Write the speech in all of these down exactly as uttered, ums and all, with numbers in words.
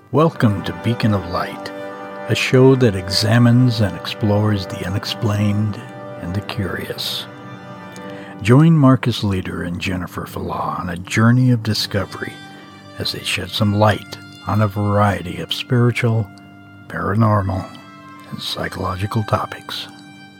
Welcome to Beacon of Light, a show that examines and explores the unexplained and the curious. Join Marcus Leader and Jennifer Falah on a journey of discovery as they shed some light on a variety of spiritual, paranormal, and psychological topics.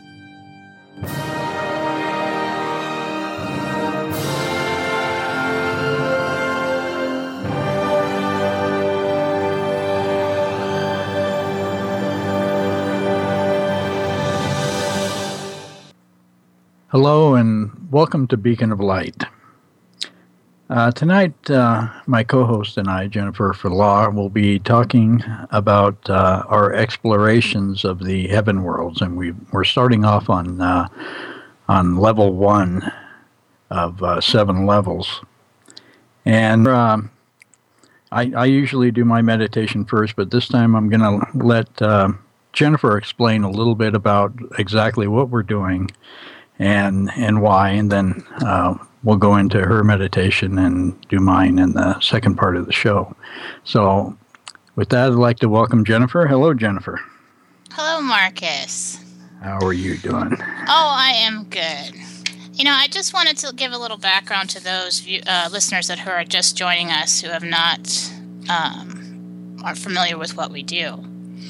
Hello and welcome to Beacon of Light. Uh, tonight, uh, my co-host and I, Jennifer Falah, will be talking about uh, our explorations of the heaven worlds, and we, we're starting off on uh, on level one of uh, seven levels. And uh, I, I usually do my meditation first, but this time I'm going to let uh, Jennifer explain a little bit about exactly what we're doing and and why, and then uh, we'll go into her meditation and do mine in the second part of the show. So with that, I'd like to welcome Jennifer. Hello, Jennifer. Hello, Marcus. How are you doing? Oh, I am good. You know, I just wanted to give a little background to those view, uh, listeners that who are just joining us who have not um, are familiar with what we do.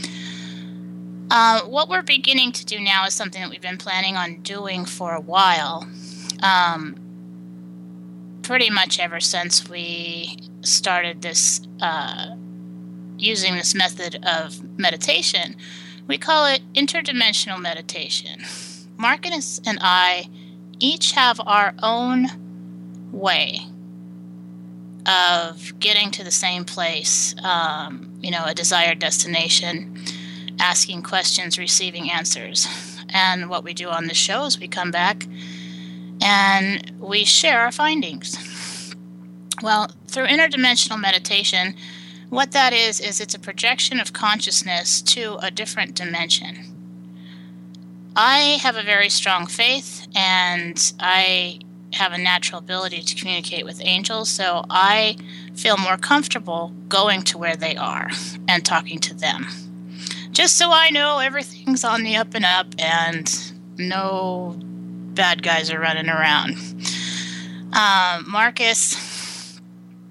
Uh, what we're beginning to do now is something that we've been planning on doing for a while, um, pretty much ever since we started this, uh, using this method of meditation. We call it interdimensional meditation. Marcus and I each have our own way of getting to the same place, um, you know, a desired destination, asking questions, receiving answers. And what we do on the show is we come back and we share our findings. Well, through interdimensional meditation, what that is, is it's a projection of consciousness to a different dimension. I have a very strong faith, and I have a natural ability to communicate with angels, so I feel more comfortable going to where they are and talking to them. Just so I know everything's on the up and up and no bad guys are running around. Um, Marcus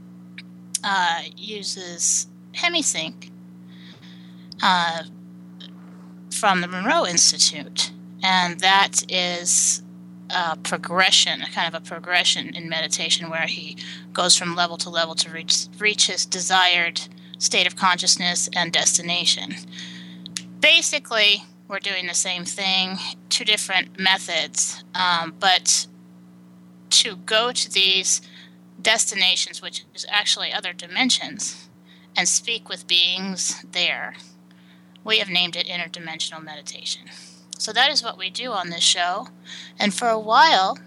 uh, uses HemiSync uh, from the Monroe Institute, and that is a progression, a kind of a progression in meditation where he goes from level to level to reach, reach his desired state of consciousness and destination. Basically, we're doing the same thing, two different methods, um, but to go to these destinations, which is actually other dimensions, and speak with beings there, we have named it interdimensional meditation. So that is what we do on this show, and for a while,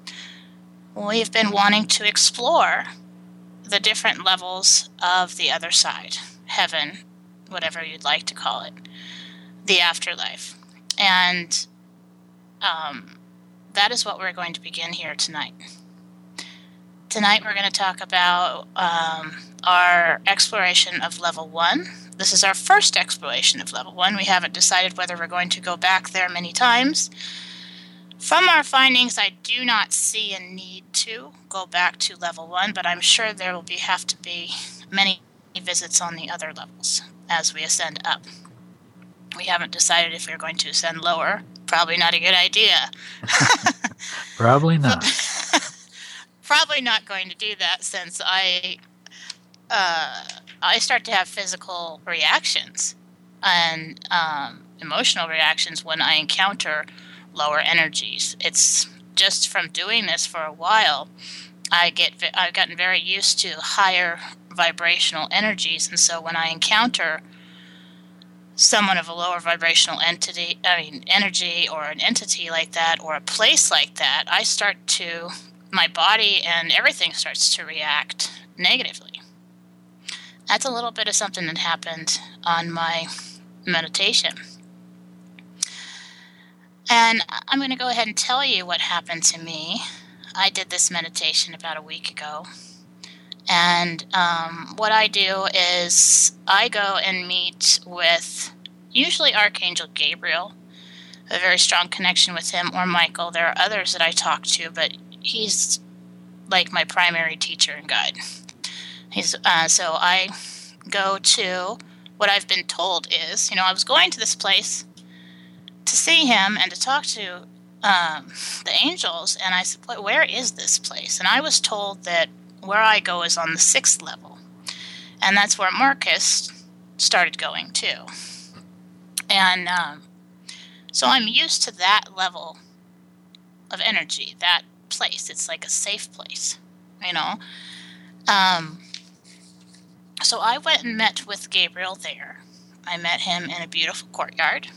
we've been wanting to explore the different levels of the other side, heaven, whatever you'd like to call it, the afterlife. And um, that is what we're going to begin here tonight. Tonight we're going to talk about um, our exploration of level one. This is our first exploration of level one. We haven't decided whether we're going to go back there many times. From our findings, I do not see a need to go back to level one, but I'm sure there will be have to be many visits on the other levels as we ascend up. We haven't decided if we're going to ascend lower. Probably not a good idea. Probably not. Probably not going to do that, since I uh, I start to have physical reactions and um, emotional reactions when I encounter lower energies. It's just from doing this for a while, I get I've gotten very used to higher vibrational energies, and so when I encounter someone of a lower vibrational entity, I mean energy, or an entity like that, or a place like that, I start to, my body and everything starts to react negatively. That's a little bit of something that happened on my meditation. And I'm going to go ahead and tell you what happened to me. I did this meditation about a week ago, And um, what I do is I go and meet with usually Archangel Gabriel, a very strong connection with him, or Michael. There are others that I talk to, but he's like my primary teacher and guide. He's uh, so I go to what I've been told is, you know, I was going to this place to see him and to talk to um, the angels, and I said, where is this place? And I was told that where I go is on the sixth level, and that's where Marcus started going too. And um, so I'm used to that level of energy, that place. It's like a safe place, you know. Um, so I went and met with Gabriel there. I met him in a beautiful courtyard.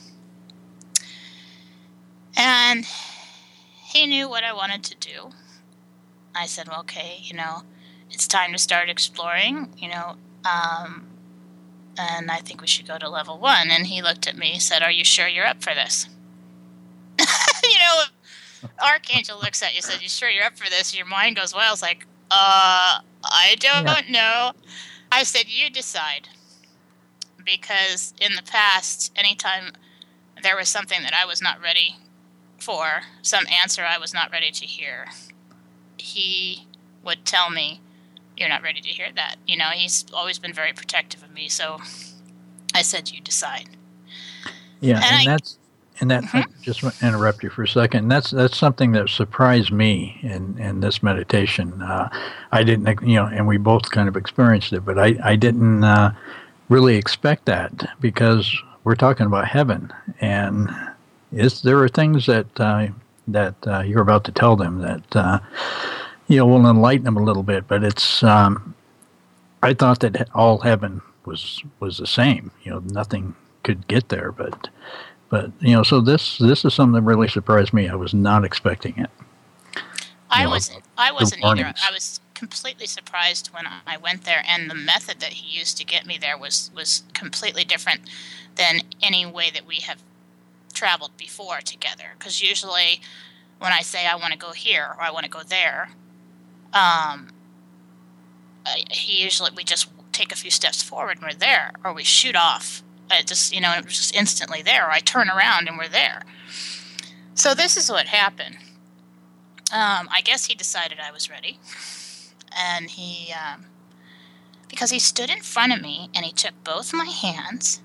And he knew what I wanted to do. I said, well, okay, you know, it's time to start exploring, you know, um, and I think we should go to level one. And he looked at me and said, are you sure you're up for this? You know, if Archangel looks at you and says, you sure you're up for this? Your mind goes wild. It's like, uh, I don't yeah. know. I said, you decide. Because in the past, anytime there was something that I was not ready for, some answer I was not ready to hear, he would tell me, you're not ready to hear that. You know, he's always been very protective of me. So I said, you decide. Yeah, and, and I, that's and that. Mm-hmm. Just interrupt you for a second. That's that's something that surprised me in, in this meditation. Uh, I didn't, you know, and we both kind of experienced it, but I I didn't uh, really expect that, because we're talking about heaven, and is there are things that uh, that uh, you're about to tell them that uh, you know will enlighten them a little bit. But it's um, I thought that all heaven was was the same. You know, nothing could get there, but but you know, so this this is something that really surprised me. I was not expecting it. I know, wasn't. I wasn't either. I was completely surprised when I went there, and the method that he used to get me there was was completely different than any way that we have traveled before together. Because usually, when I say I want to go here or I want to go there, um, he usually we just take a few steps forward and we're there, or we shoot off. It just, you know, it was just instantly there. Or I turn around and we're there. So this is what happened. Um, I guess he decided I was ready, and he, um, because he stood in front of me and he took both my hands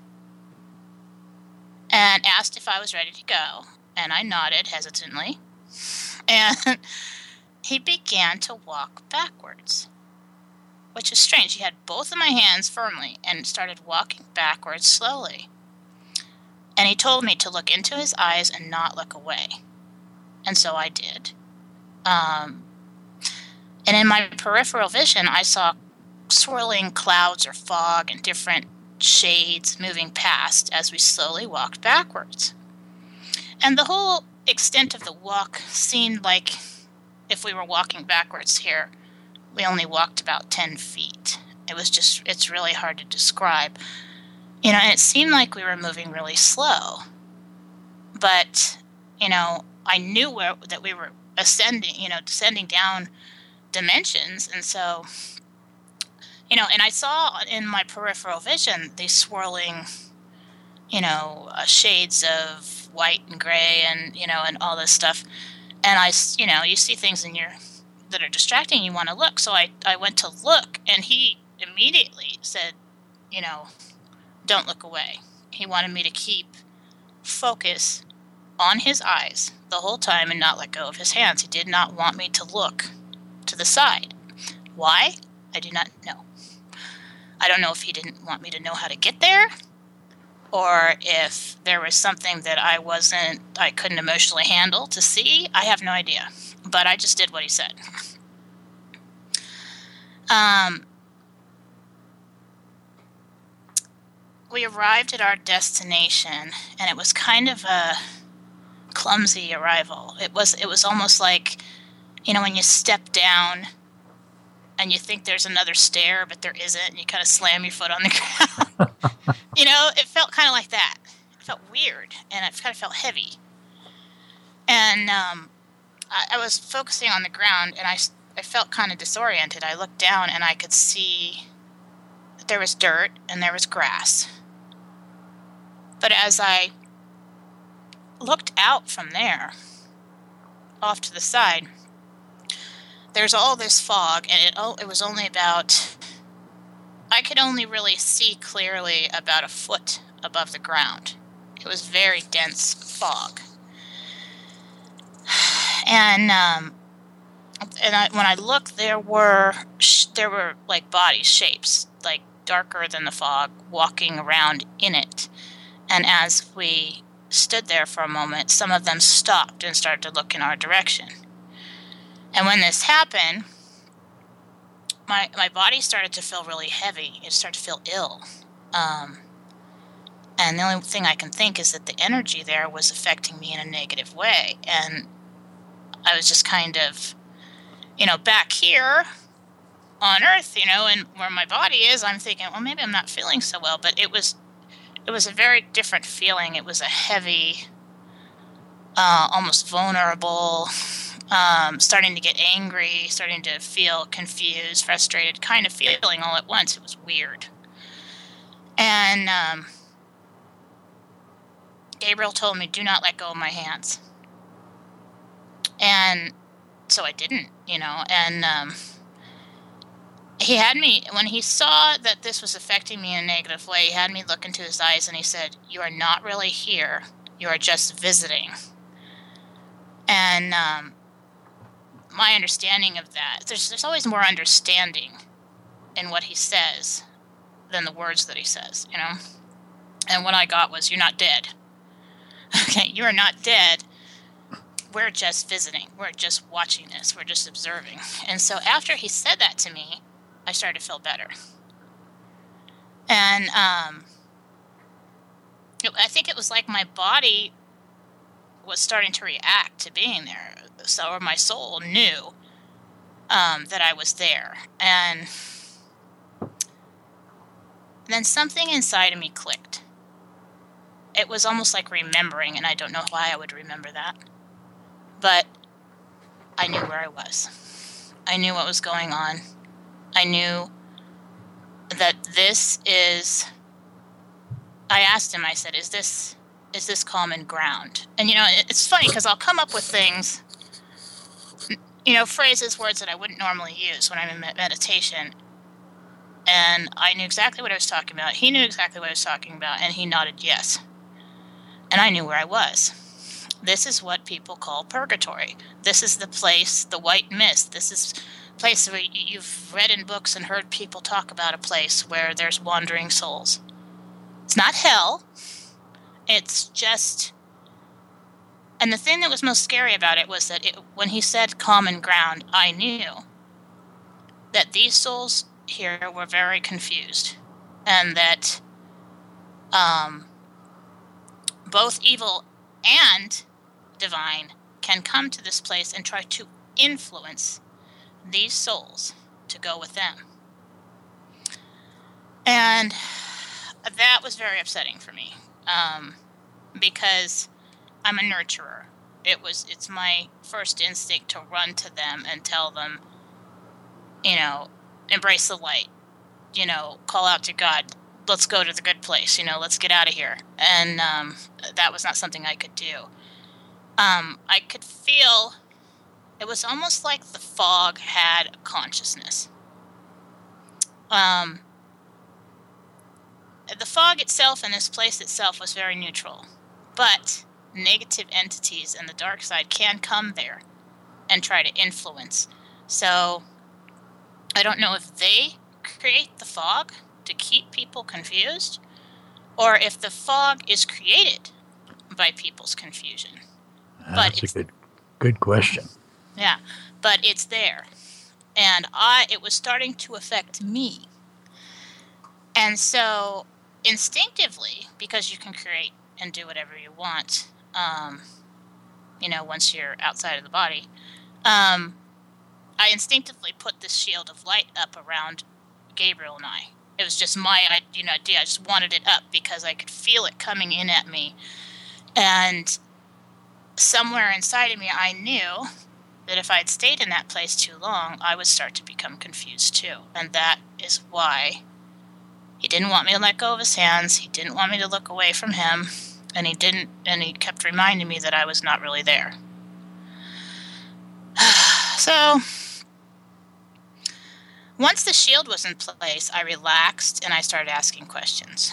and asked if I was ready to go, and I nodded hesitantly, and he began to walk backwards, which is strange. He had both of my hands firmly and started walking backwards slowly. And he told me to look into his eyes and not look away. And so I did. Um, and in my peripheral vision, I saw swirling clouds or fog and different shades moving past as we slowly walked backwards. And the whole extent of the walk seemed like if we were walking backwards here, we only walked about ten feet. It was just, it's really hard to describe. You know, and it seemed like we were moving really slow. But, you know, I knew where, that we were ascending, you know, descending down dimensions. And so, you know, and I saw in my peripheral vision these swirling, you know, uh, shades of white and gray and, you know, and all this stuff. And I, you know, you see things in your that are distracting, you want to look. So I, I went to look, and he immediately said, you know, don't look away. He wanted me to keep focus on his eyes the whole time and not let go of his hands. He did not want me to look to the side. Why? I do not know. I don't know if he didn't want me to know how to get there, or if there was something that I wasn't, I couldn't emotionally handle to see. I have no idea. But I just did what he said. Um, we arrived at our destination, and it was kind of a clumsy arrival. It was it was almost like, you know, when you step down and you think there's another stair, but there isn't, and you kind of slam your foot on the ground. You know, it felt kind of like that. It felt weird, and it kind of felt heavy. And um, I, I was focusing on the ground, and I, I felt kind of disoriented. I looked down and I could see that there was dirt and there was grass. But as I looked out from there, off to the side, there's all this fog, and it, oh, it was only about, I could only really see clearly about a foot above the ground. It was very dense fog. And um, and I, when I looked, there were sh- there were like body shapes, like darker than the fog, walking around in it. And as we stood there for a moment, some of them stopped and started to look in our direction. And when this happened, my my body started to feel really heavy. It started to feel ill. Um, and the only thing I can think is that the energy there was affecting me in a negative way. And I was just kind of, you know, back here on Earth, you know, and where my body is, I'm thinking, well, maybe I'm not feeling so well. But it was it was a very different feeling. It was a heavy, uh, almost vulnerable, um, starting to get angry, starting to feel confused, frustrated, kind of feeling all at once. It was weird. And um, Gabriel told me, do not let go of my hands. And so I didn't, you know, and um, he had me, when he saw that this was affecting me in a negative way, he had me look into his eyes and he said, you are not really here. You are just visiting. And um, my understanding of that, there's, there's always more understanding in what he says than the words that he says, you know. And what I got was, you're not dead. Okay, you are not dead. We're just visiting. We're just watching this. We're just observing. And so after he said that to me, I started to feel better. And um, I think it was like my body was starting to react to being there. So, or my soul knew um, that I was there. And then something inside of me clicked. It was almost like remembering, and I don't know why I would remember that. But I knew where I was. I knew what was going on. I knew that this is, I asked him, I said, is this is this common ground? And, you know, it's funny because I'll come up with things, you know, phrases, words that I wouldn't normally use when I'm in meditation. And I knew exactly what I was talking about. He knew exactly what I was talking about, and he nodded yes. And I knew where I was. This is what people call purgatory. This is the place, the white mist. This is a place where you've read in books and heard people talk about a place where there's wandering souls. It's not hell. It's just... And the thing that was most scary about it was that it, when he said common ground, I knew that these souls here were very confused. And that um, both evil and divine can come to this place and try to influence these souls to go with them. And that was very upsetting for me, um, because I'm a nurturer. It was it's my first instinct to run to them and tell them, you know, embrace the light, you know, call out to God, let's go to the good place, you know, let's get out of here. And um, that was not something I could do. Um, I could feel, it was almost like the fog had a consciousness. Um, the fog itself and this place itself was very neutral, but negative entities and the dark side can come there and try to influence. So I don't know if they create the fog to keep people confused, or if the fog is created by people's confusion. That's but a good, good question. Yeah, but it's there, and I it was starting to affect me, and so instinctively, because you can create and do whatever you want, um, you know, once you're outside of the body, um, I instinctively put this shield of light up around Gabriel and I. It was just my you know, idea. I just wanted it up because I could feel it coming in at me. And somewhere inside of me, I knew that if I had stayed in that place too long, I would start to become confused too. And that is why he didn't want me to let go of his hands. He didn't want me to look away from him. And he didn't, and he kept reminding me that I was not really there. So, once the shield was in place, I relaxed and I started asking questions.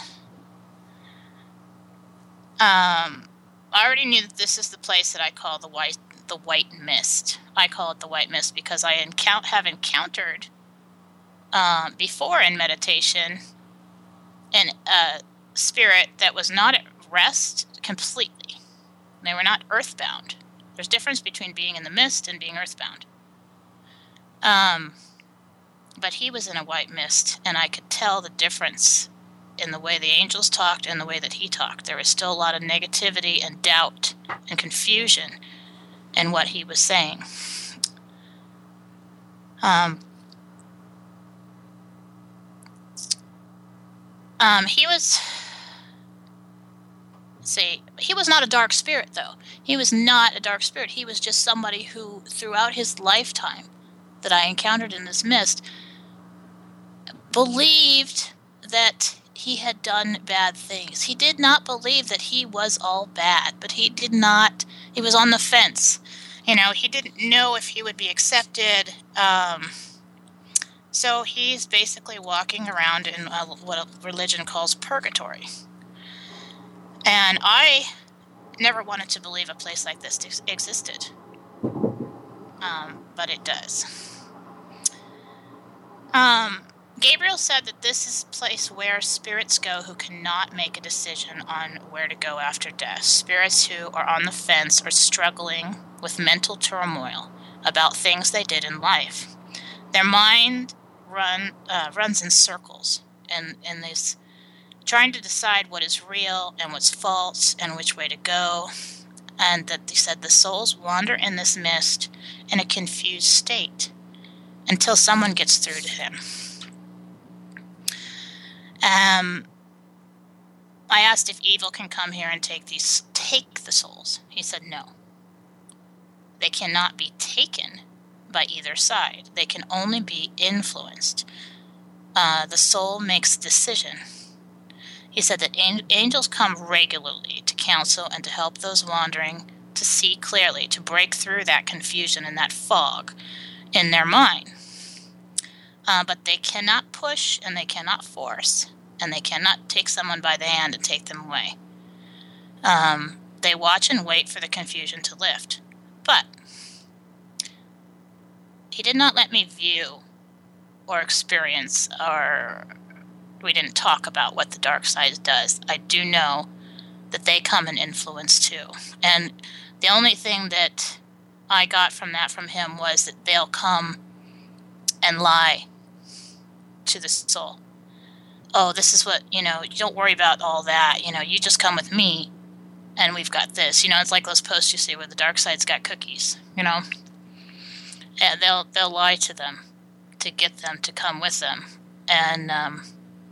Um, I already knew that this is the place that I call the white, the white mist. I call it the white mist because I encou- have encountered um, before in meditation an a spirit that was not at rest completely. They were not earthbound. There's a difference between being in the mist and being earthbound. Um, but he was in a white mist, and I could tell the difference in the way the angels talked and the way that he talked. There was still a lot of negativity and doubt and confusion in what he was saying. Um, um, he was... See, he was not a dark spirit, though. He was not a dark spirit. He was just somebody who, throughout his lifetime that I encountered in this mist, believed that he had done bad things. He did not believe that he was all bad, but he did not, he was on the fence. You know, he didn't know if he would be accepted. Um, so he's basically walking around in a, what a religion calls purgatory. And I never wanted to believe a place like this ex- existed. Um, but it does. Um, Gabriel said that this is a place where spirits go who cannot make a decision on where to go after death. Spirits who are on the fence or struggling with mental turmoil about things they did in life. Their mind run uh, runs in circles, and, and this trying to decide what is real and what's false and which way to go. And that they said the souls wander in this mist in a confused state until someone gets through to him. Um, I asked if evil can come here and take these take the souls. He said no. They cannot be taken by either side. They can only be influenced. Uh, the soul makes a decision. He said that angels come regularly to counsel and to help those wandering to see clearly, to break through that confusion and that fog in their mind. Uh, but they cannot push and they cannot force, and they cannot take someone by the hand and take them away. Um, they watch and wait for the confusion to lift. But he did not let me view or experience or... We didn't talk about what the dark side does. I do know that they come and influence too. And the only thing that I got from that from him was that they'll come and lie to the soul. Oh, this is what, you know, you don't worry about all that. You know, you just come with me and we've got this. You know, it's like those posts you see where the dark side's got cookies, you know. And they'll, they'll lie to them to get them to come with them. And, um...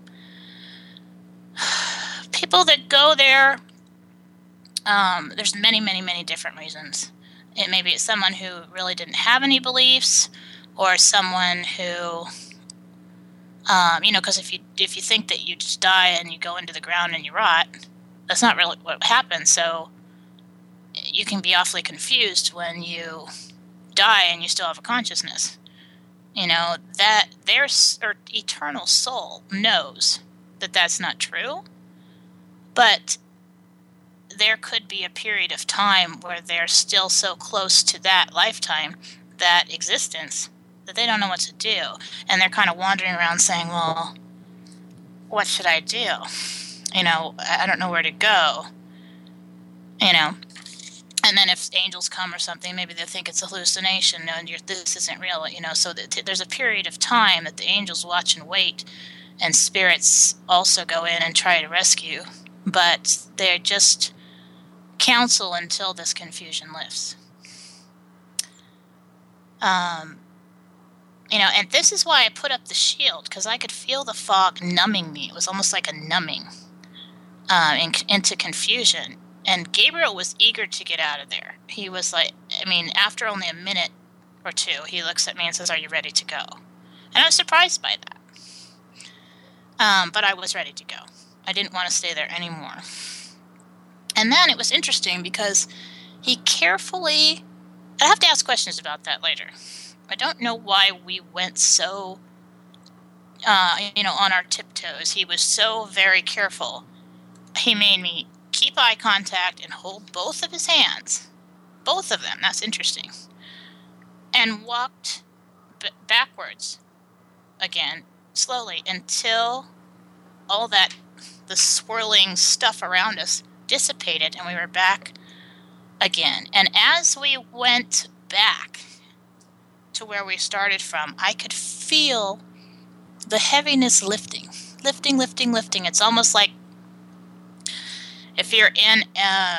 people that go there, um, there's many, many, many different reasons. It may be someone who really didn't have any beliefs, or someone who, um, you know, because if you if you think that you just die and you go into the ground and you rot, that's not really what happens. So you can be awfully confused when you die and you still have a consciousness. You know, that their or eternal soul knows that that's not true, but there could be a period of time where they're still so close to that lifetime, that existence, that they don't know what to do. And they're kind of wandering around saying, well, what should I do? You know, I don't know where to go. You know, and then if angels come or something, maybe they'll think it's a hallucination and you're, this isn't real, you know. So that there's a period of time that the angels watch and wait, and spirits also go in and try to rescue, but they're just counsel until this confusion lifts. Um, you know, and this is why I put up the shield, because I could feel the fog numbing me. It was almost like a numbing um, in, into confusion. And Gabriel was eager to get out of there. He was like, I mean, after only a minute or two, he looks at me and says, "Are you ready to go?" And I was surprised by that. Um, but I was ready to go. I didn't want to stay there anymore. And then it was interesting because he carefully... I have to ask questions about that later. I don't know why we went so, uh, you know, on our tiptoes. He was so very careful. He made me keep eye contact and hold both of his hands. Both of them. That's interesting. And walked b- backwards again, slowly, until all that, the swirling stuff around us dissipated and we were back again. And as we went back to where we started from, I could feel the heaviness lifting, lifting, lifting, lifting. It's almost like if you're in a,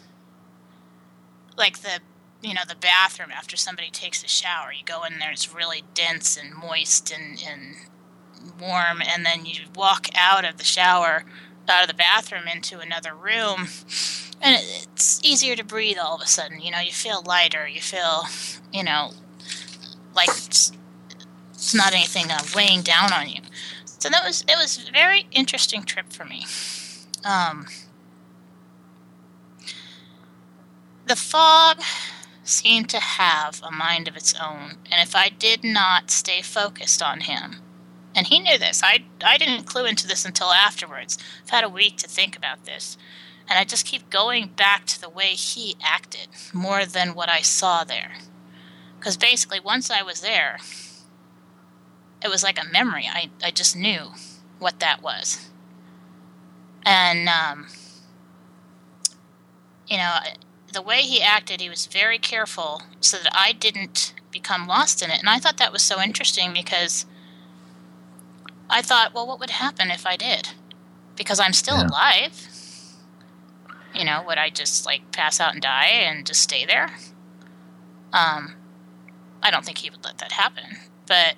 like the, you know, the bathroom after somebody takes a shower. You go in there, it's really dense and moist and, and warm, and then you walk out of the shower, out of the bathroom into another room, and it's easier to breathe all of a sudden. You know, you feel lighter, you feel, you know, like it's, it's not anything uh, weighing down on you. So that was, it was a very interesting trip for me. Um, the fog seemed to have a mind of its own, and if I did not stay focused on him, and he knew this, I, I didn't clue into this until afterwards. I've had a week to think about this, and I just keep going back to the way he acted more than what I saw there. Because basically, once I was there, it was like a memory. I, I just knew what that was. And, um, you know, the way he acted, he was very careful so that I didn't become lost in it. And I thought that was so interesting because I thought, well, what would happen if I did? Because I'm still yeah. alive. You know, would I just, like, pass out and die and just stay there? Um, I don't think he would let that happen. But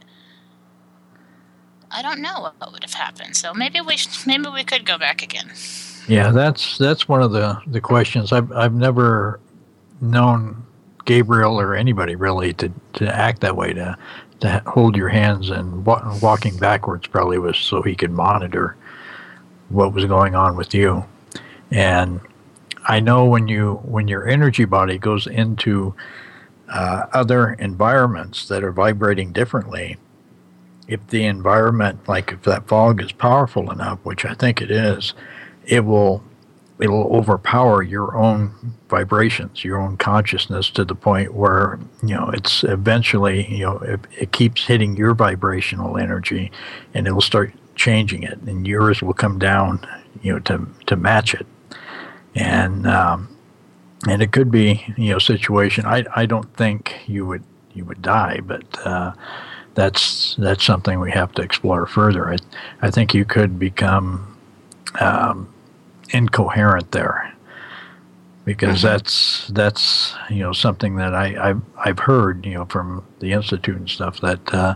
I don't know what would have happened. So maybe we sh- maybe we could go back again. Yeah, that's that's one of the, the questions. I've I've never known Gabriel or anybody really to, to act that way, to to hold your hands, and wa- walking backwards probably was so he could monitor what was going on with you. And I know when you when your energy body goes into uh, other environments that are vibrating differently, if the environment, like if that fog is powerful enough, which I think it is, it will it'll overpower your own vibrations, your own consciousness, to the point where, you know, it's eventually, you know, it, it keeps hitting your vibrational energy, and it'll start changing it, and yours will come down, you know, to to match it. And um, and it could be, you know, situation. I I don't think you would you would die, but uh, that's that's something we have to explore further. I I think you could become um, incoherent there, because mm-hmm. that's that's you know something that I I've, I've heard, you know, from the Institute and stuff, that uh,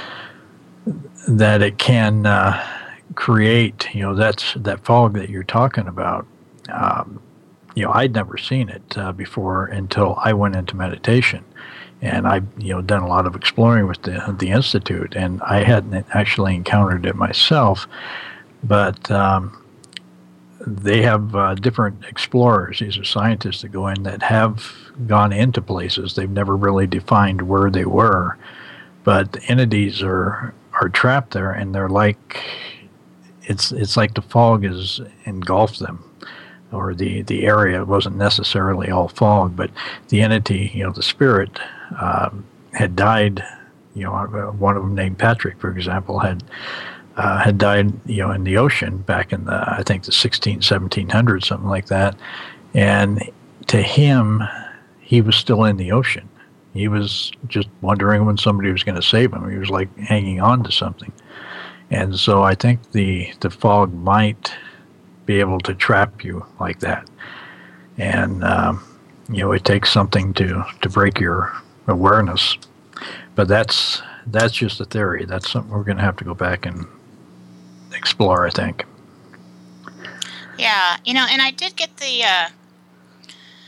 that it can uh, create, you know, that's that fog that you're talking about. Um, you know, I'd never seen it uh, before until I went into meditation, and I've, you know, done a lot of exploring with the the Institute, and I hadn't actually encountered it myself, but um, they have uh, different explorers. These are scientists that go in that have gone into places. They've never really defined where they were, but the entities are are trapped there, and they're like, it's it's like the fog has engulfed them. Or the, the area wasn't necessarily all fog, but the entity, you know, the spirit, um, had died. You know, one of them, named Patrick, for example, had uh, had died, you know, in the ocean back in the, I think, the sixteen, seventeen hundreds, something like that. And to him, he was still in the ocean. He was just wondering when somebody was going to save him. He was like hanging on to something. And so I think the the fog might be able to trap you like that. And, um, you know, it takes something to, to break your awareness. But that's that's just a theory. That's something we're going to have to go back and explore, I think. Yeah, you know, and I did get the, uh,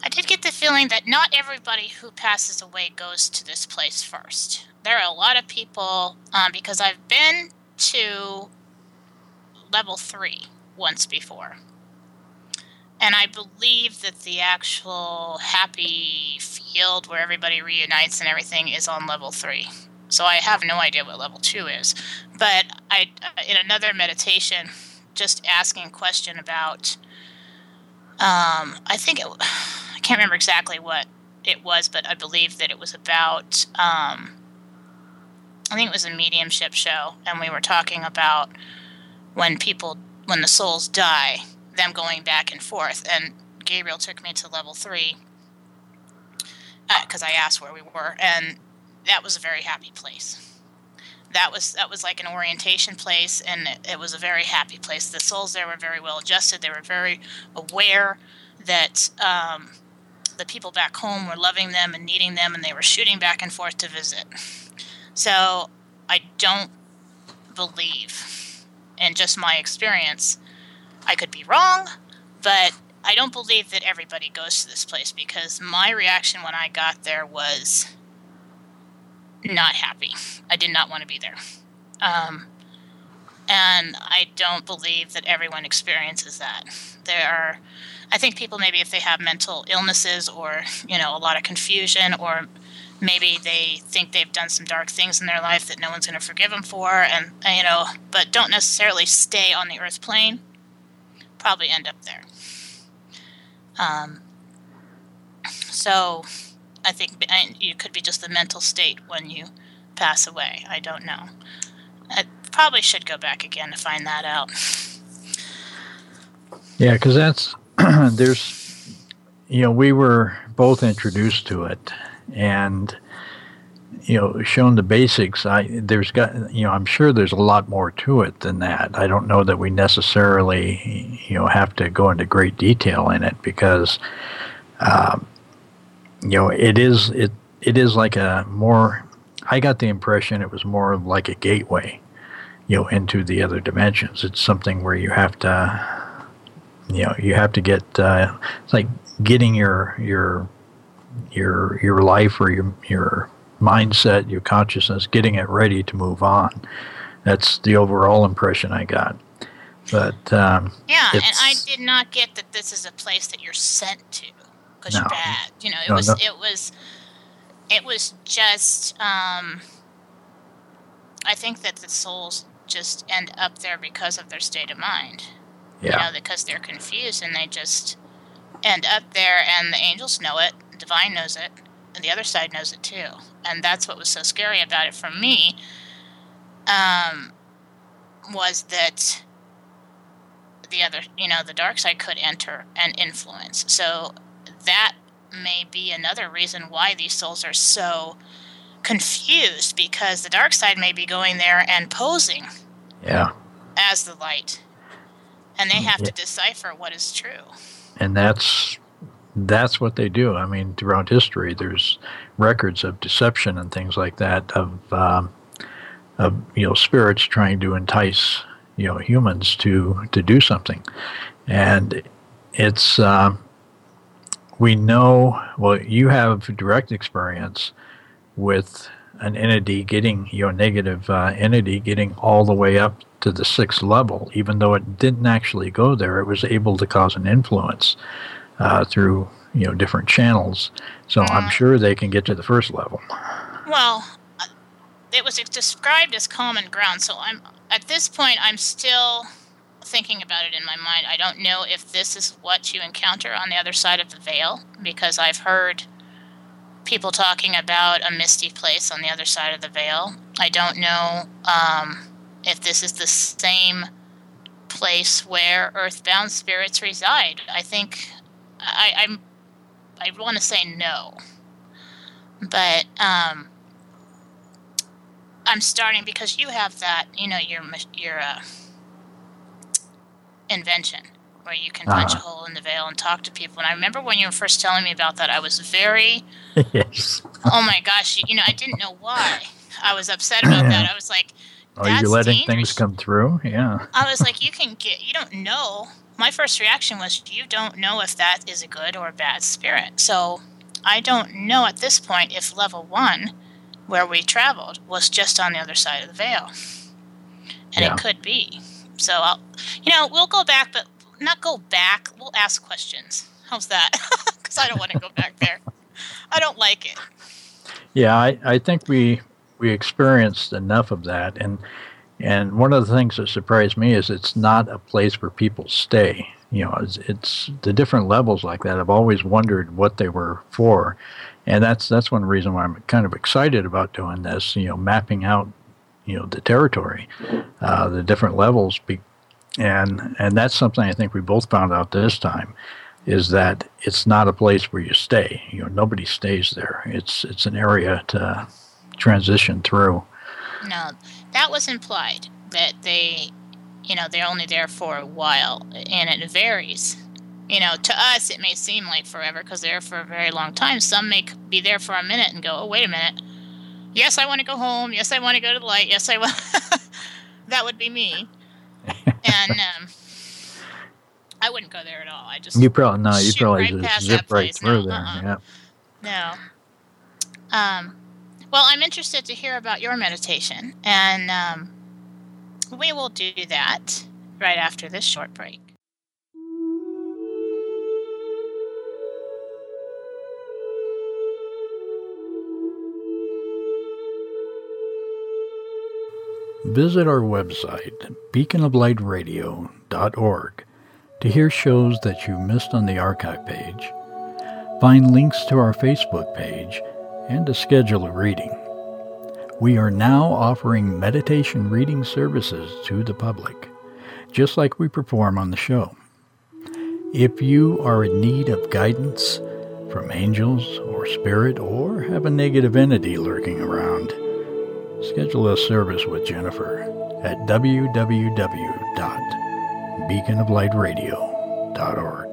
I did get the feeling that not everybody who passes away goes to this place first. There are a lot of people, um, because I've been to level three once before. And I believe that the actual happy field where everybody reunites and everything is on level three. So I have no idea what level two is. But I, in another meditation, just asking a question about, um, I think it, I can't remember exactly what it was, but I believe that it was about, um, I think it was a mediumship show, and we were talking about when people, when the souls die, them going back and forth, and Gabriel took me to level three because uh, I asked where we were, and that was a very happy place. That was that was like an orientation place, and it, it was a very happy place. The souls there were very well adjusted. They were very aware that um, the people back home were loving them and needing them, and they were shooting back and forth to visit. So I don't believe, in just my experience, I could be wrong, but I don't believe that everybody goes to this place, because my reaction when I got there was not happy. I did not want to be there. Um, and I don't believe that everyone experiences that. There are, I think people maybe if they have mental illnesses or, you know, a lot of confusion, or maybe they think they've done some dark things in their life that no one's going to forgive them for, and, you know, but don't necessarily stay on the earth plane, probably end up there. Um, so I think it could be just the mental state when you pass away. I don't know. I probably should go back again to find that out. Yeah, because that's, there's, you know, we were both introduced to it, and, you know, shown the basics. I, there's got, you know, I'm sure there's a lot more to it than that. I don't know that we necessarily, you know, have to go into great detail in it, because, um, you know, it is, it, it is like a more, I got the impression it was more like a gateway, you know, into the other dimensions. It's something where you have to, you know, you have to get, uh, it's like getting your, your, your, your life or your, your mindset, your consciousness, getting it ready to move on. That's the overall impression I got. But, um, yeah, and I did not get that this is a place that you're sent to because no, you're bad. You know, it no, was, no. it was, it was just, um, I think that the souls just end up there because of their state of mind. Yeah. You know, because they're confused and they just end up there, and the angels know it, the divine knows it, and the other side knows it too. And that's what was so scary about it for me, um, was that the other, you know, the dark side could enter and influence. So that may be another reason why these souls are so confused, because the dark side may be going there and posing yeah. as the light. And they have yeah. to decipher what is true. And that's that's what they do. I mean, throughout history, there's records of deception and things like that, of, um, of you know, spirits trying to entice, you know, humans to, to do something. And it's, uh, we know, well, you have direct experience with an entity getting, you know, negative uh, entity getting all the way up to the sixth level. Even though it didn't actually go there, it was able to cause an influence uh, through, you know, different channels. So uh, I'm sure they can get to the first level. Well, it was described as common ground. So I'm at this point, I'm still thinking about it in my mind. I don't know if this is what you encounter on the other side of the veil, because I've heard people talking about a misty place on the other side of the veil. I don't know um, if this is the same place where earthbound spirits reside. I think I, I'm. I want to say no, but um, I'm starting, because you have that. You know, your your uh, invention where you can punch uh-huh. a hole in the veil and talk to people. And I remember when you were first telling me about that, I was very, yes. oh my gosh, you, you know, I didn't know why. I was upset about yeah. that. I was like, that's oh, you're letting dangerous. Things come through? Yeah. I was like, you can get, you don't know my first reaction was, you don't know if that is a good or a bad spirit. So I don't know at this point if level one, where we traveled, was just on the other side of the veil. And Yeah. it could be. So, I'll, you know, we'll go back, but not go back. We'll ask questions. How's that? Because I don't want to go back there. I don't like it. Yeah, I, I think we we experienced enough of that, and and one of the things that surprised me is it's not a place where people stay. You know, it's, it's the different levels like that. I've always wondered what they were for, and that's that's one reason why I'm kind of excited about doing this. You know, mapping out, you know, the territory, uh, the different levels, be, and and that's something I think we both found out this time, is that it's not a place where you stay. You know, nobody stays there. It's it's an area to transition through. No, that was implied, that they, you know, they're only there for a while, and it varies. You know, to us, it may seem like forever because they're there for a very long time. Some may be there for a minute and go, oh, wait a minute. Yes, I want to go home. Yes, I want to go to the light. Yes, I want. That would be me. And um, I wouldn't go there at all. I just You probably no. You shoot probably right just past zip that right place. through No, there. uh-uh. Yeah. No. Um, well, I'm interested to hear about your meditation, and um, we will do that right after this short break. Visit our website, beacon of light radio dot org, to hear shows that you missed on the archive page, find links to our Facebook page, and to schedule a reading. We are now offering meditation reading services to the public, just like we perform on the show. If you are in need of guidance from angels or spirit, or have a negative entity lurking around, schedule a service with Jennifer at w w w dot beacon of light radio dot org.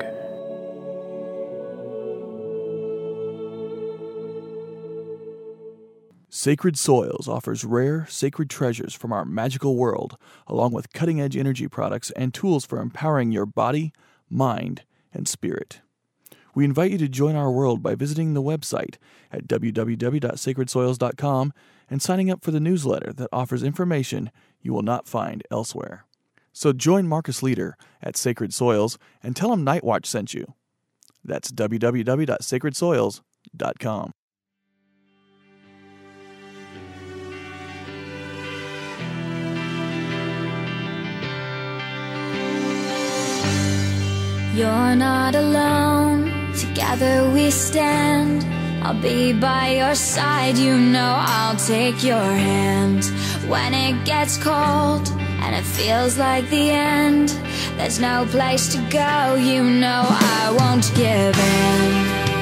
Sacred Soils offers rare, sacred treasures from our magical world, along with cutting-edge energy products and tools for empowering your body, mind, and spirit. We invite you to join our world by visiting the website at w w w dot sacred soils dot com and signing up for the newsletter that offers information you will not find elsewhere. So join Marcus Leader at Sacred Soils and tell him Nightwatch sent you. That's w w w dot sacred soils dot com. You're not alone, together we stand. I'll be by your side, you know I'll take your hand. When it gets cold and it feels like the end, there's no place to go, you know I won't give in.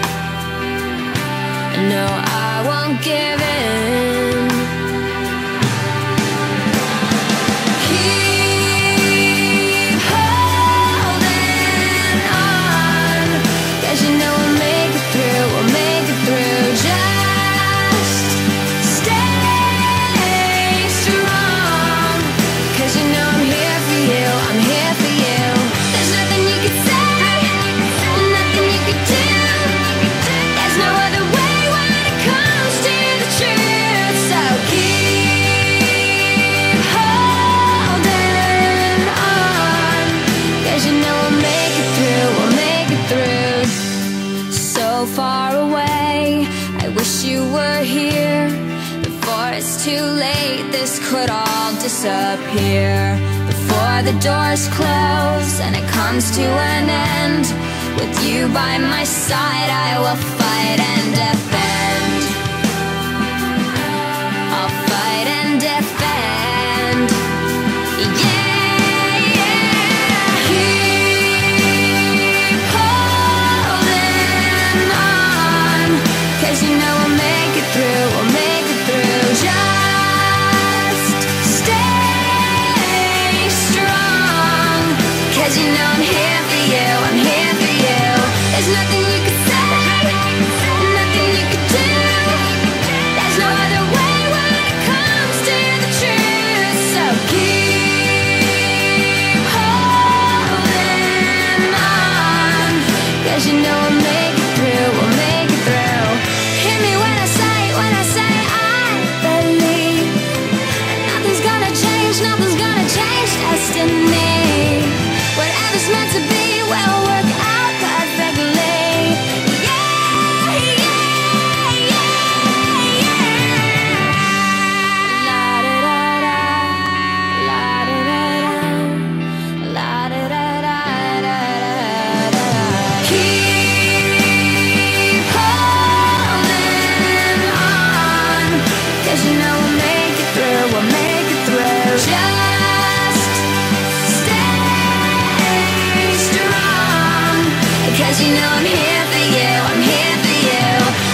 No, I won't give in. Could all disappear before the doors close and it comes to an end. With you by my side, I will fight and defend. I'll fight and defend. Yeah, yeah. Keep holding on, 'cause you know we'll make it through, we'll make it through. Just you know I'm here for you, I'm here for you. There's nothing you can say,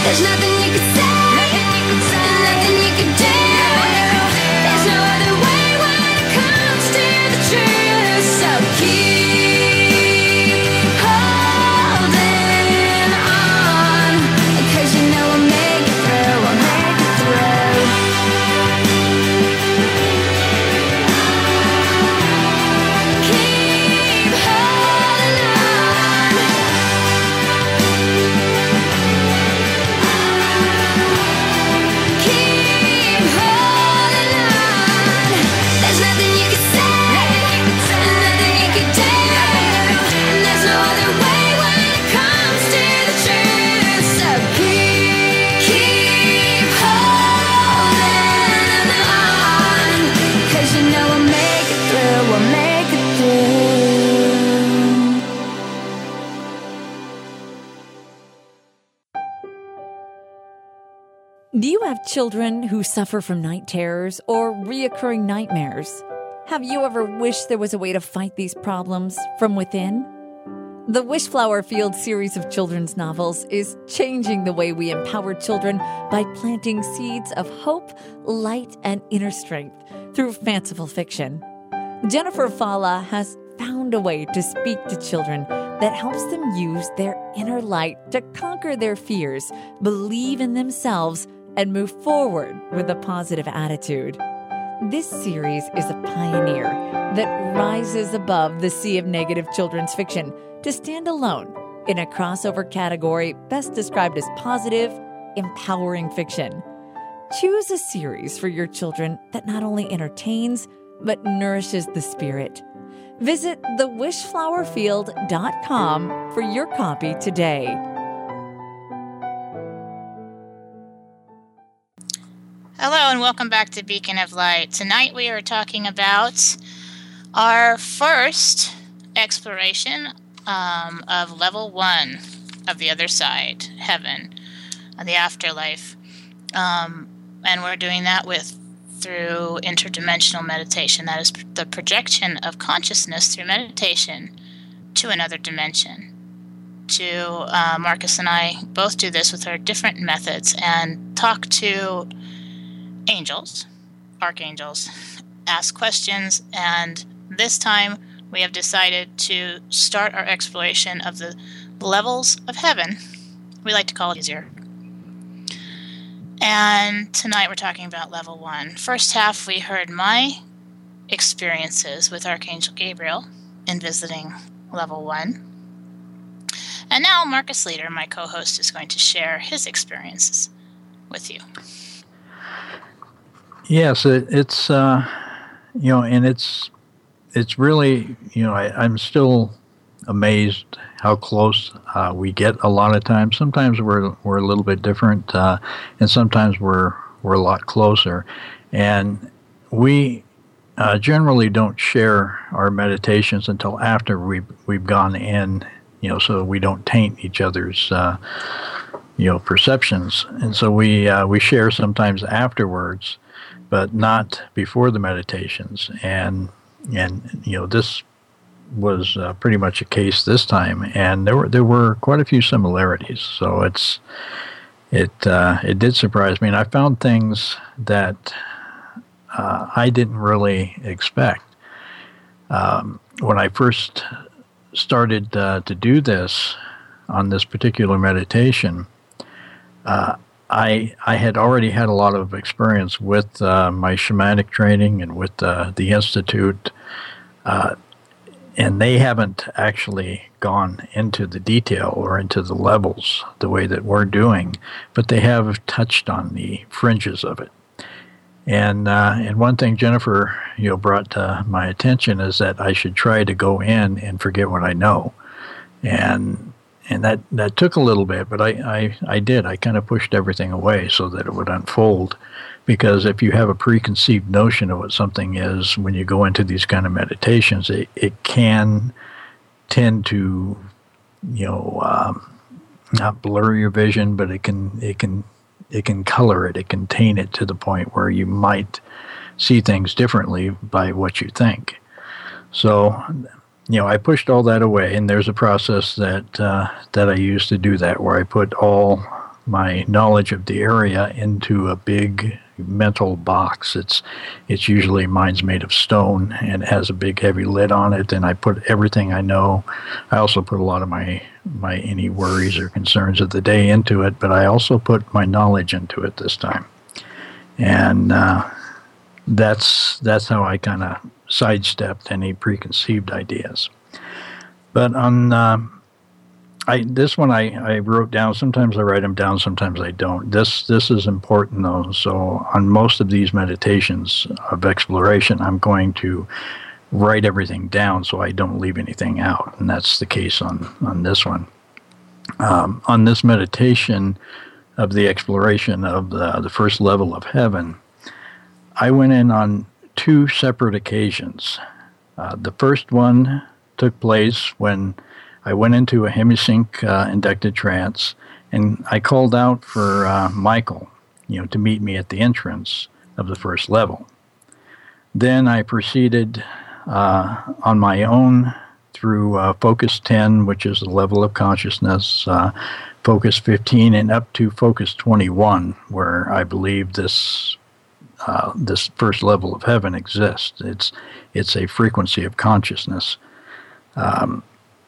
There's nothing you could say, nothing you could say, nothing you could do. There's no other way when it comes to the truth. So keep holding on, 'cause you know we'll make it through, we'll make it through. Keep holding on. Keep holding on. There's nothing you could say, nothing you could do. And there's no other way when it comes to the truth. So keep, keep holding on, 'cause you know we'll make it through, we'll make it through. Do you have children who suffer from night terrors or reoccurring nightmares? Have you ever wished there was a way to fight these problems from within? The Wishflower Field series of children's novels is changing the way we empower children by planting seeds of hope, light, and inner strength through fanciful fiction. Jennifer Falla has found a way to speak to children that helps them use their inner light to conquer their fears, believe in themselves, and move forward with a positive attitude. This series is a pioneer that rises above the sea of negative children's fiction to stand alone in a crossover category best described as positive, empowering fiction. Choose a series for your children that not only entertains, but nourishes the spirit. Visit the wishflower field dot com for your copy today. Hello and welcome back to Beacon of Light. Tonight we are talking about our first exploration um, of level one of the other side, heaven, the afterlife. Um, and we're doing that with through interdimensional meditation. That is the projection of consciousness through meditation to another dimension. To uh, Marcus and I both do this with our different methods and talk to angels, archangels, ask questions, and this time we have decided to start our exploration of the levels of heaven. We like to call it easier. And tonight we're talking about level one. First half we heard my experiences with Archangel Gabriel in visiting level one. And now Marcus Leader, my co-host, is going to share his experiences with you. Yes, it, it's uh, you know, and it's it's really, you know, I, I'm still amazed how close uh, we get a lot of times. Sometimes we're we're a little bit different, uh, and sometimes we're we're a lot closer. And we uh, generally don't share our meditations until after we've we've gone in, you know, so we don't taint each other's uh, you know perceptions. And so we uh, we share sometimes afterwards, but not before the meditations. And and you know this was uh, pretty much a case this time, and there were there were quite a few similarities. So it's it uh, it did surprise me, and I found things that uh, I didn't really expect. Um, when I first started uh, to do this on this particular meditation, uh, I I had already had a lot of experience with uh, my shamanic training and with uh, the Institute, uh, and they haven't actually gone into the detail or into the levels the way that we're doing, but they have touched on the fringes of it. And uh, and one thing Jennifer, you know, brought to my attention is that I should try to go in and forget what I know, and and that, that took a little bit, but I, I, I did. I kind of pushed everything away so that it would unfold, because if you have a preconceived notion of what something is when you go into these kind of meditations, it, it can tend to, you know, um, not blur your vision, but it can it can it can color it, it can taint it to the point where you might see things differently by what you think. So, you know, I pushed all that away, and there's a process that uh, that I use to do that, where I put all my knowledge of the area into a big mental box. It's it's usually mine's made of stone and it has a big heavy lid on it, and I put everything I know. I also put a lot of my my any worries or concerns of the day into it, but I also put my knowledge into it this time, and uh, that's that's how I kind of sidestepped any preconceived ideas. But on uh, I this one I, I wrote down. Sometimes I write them down, sometimes I don't. This this is important though. So on most of these meditations of exploration, I'm going to write everything down so I don't leave anything out, and that's the case on on this one. Um, on this meditation of the exploration of the the first level of heaven, I went in on two separate occasions. Uh, the first one took place when I went into a hemisync uh, inducted trance, and I called out for uh, Michael, you know, to meet me at the entrance of the first level. Then I proceeded uh, on my own through uh, Focus ten, which is the level of consciousness, uh, Focus fifteen, and up to Focus twenty-one, where I believe this uh, this first level of heaven exists. It's it's a frequency of consciousness. Um,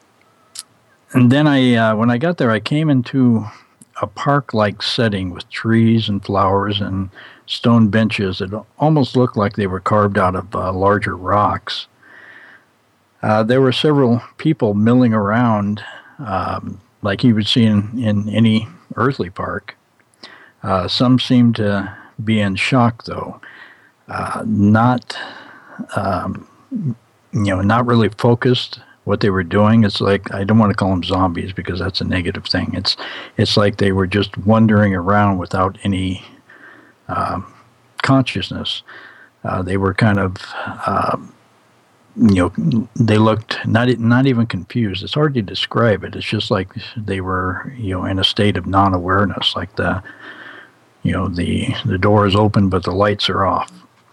And then I, uh, when I got there, I came into a park-like setting with trees and flowers and stone benches that almost looked like they were carved out of uh, larger rocks. Uh, there were several people milling around, um, like you would see in, in any earthly park. Uh, some seemed to be in shock, though, uh, not, um, you know, not really focused. What they were doing, it's like, I don't want to call them zombies because that's a negative thing. It's it's like they were just wandering around without any uh, consciousness. Uh, they were kind of, uh, you know, they looked not not even confused. It's hard to describe it. It's just like they were, you know, in a state of non-awareness, like the, you know, the the door is open but the lights are off.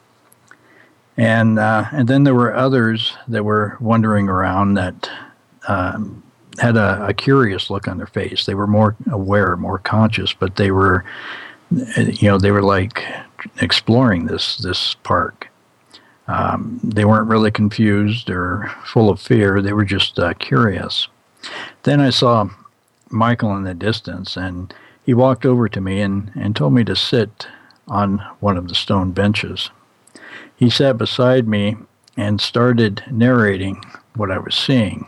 And uh, and then there were others that were wandering around that um, had a, a curious look on their face. They were more aware, more conscious, but they were, you know, they were like exploring this this park. Um, they weren't really confused or full of fear. They were just uh, curious. Then I saw Michael in the distance, and he walked over to me and, and told me to sit on one of the stone benches. He sat beside me and started narrating what I was seeing.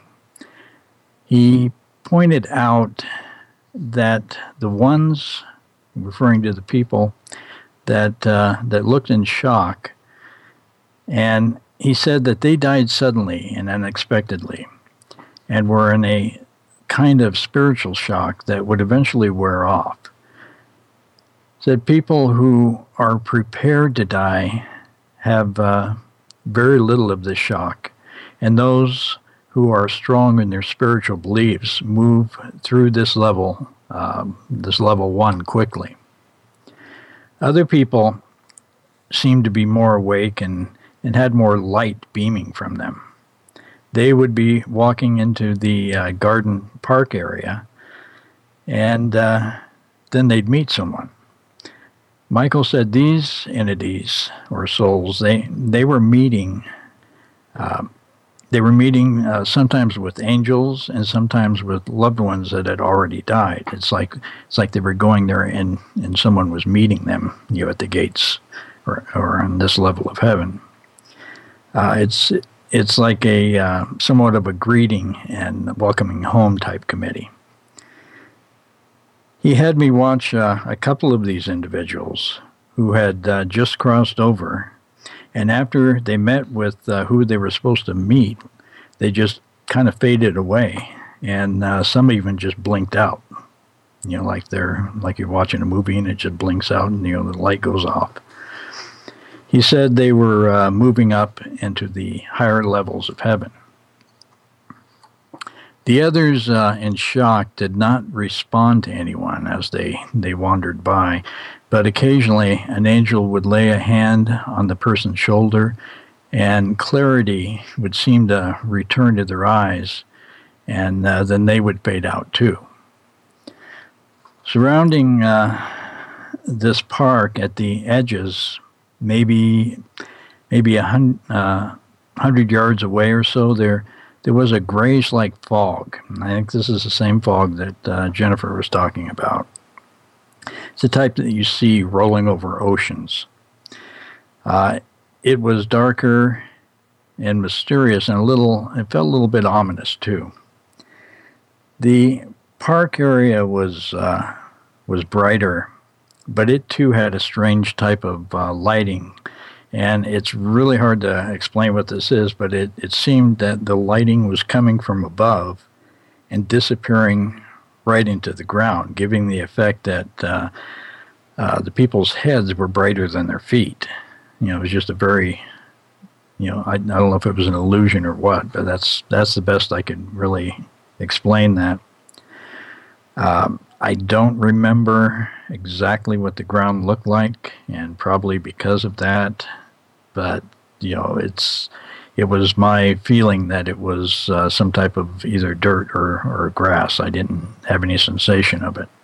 He pointed out that the ones, referring to the people, that uh, that looked in shock, and he said that they died suddenly and unexpectedly and were in a kind of spiritual shock that would eventually wear off. Said people who are prepared to die have uh, very little of this shock, and those who are strong in their spiritual beliefs move through this level, um, this level one, quickly. Other people seemed to be more awake and, and had more light beaming from them. They would be walking into the uh, garden park area, and uh, then they'd meet someone. Michael said these entities or souls, they they were meeting. Uh, they were meeting uh, sometimes with angels and sometimes with loved ones that had already died. It's like it's like they were going there and, and someone was meeting them, you know, at the gates or or on this level of heaven. Uh, it's it's like a uh, somewhat of a greeting and welcoming home type committee. He had me watch uh, a couple of these individuals who had uh, just crossed over, and after they met with uh, who they were supposed to meet, they just kind of faded away, and uh, some even just blinked out. You know, like they're like you're watching a movie and it just blinks out, and you know the light goes off. He said they were uh, moving up into the higher levels of heaven. The others uh, in shock did not respond to anyone as they, they wandered by, but occasionally an angel would lay a hand on the person's shoulder, and clarity would seem to return to their eyes, and uh, then they would fade out too. surrounding uh, this park at the edges, maybe maybe a hundred, uh, hundred yards away or so, there there was a grayish-like fog. I think this is the same fog that uh, Jennifer was talking about. It's the type that you see rolling over oceans. Uh, it was darker and mysterious, and a little. It felt a little bit ominous too. The park area was uh, was brighter, but it too had a strange type of uh, lighting, and it's really hard to explain what this is. But it it seemed that the lighting was coming from above and disappearing right into the ground, giving the effect that uh, uh, the people's heads were brighter than their feet. You know, it was just a very, you know, I, I don't know if it was an illusion or what, but that's that's the best I could really explain that. Um, I don't remember exactly what the ground looked like, and probably because of that, but, you know, it's it was my feeling that it was uh, some type of either dirt or, or grass. I didn't have any sensation of it.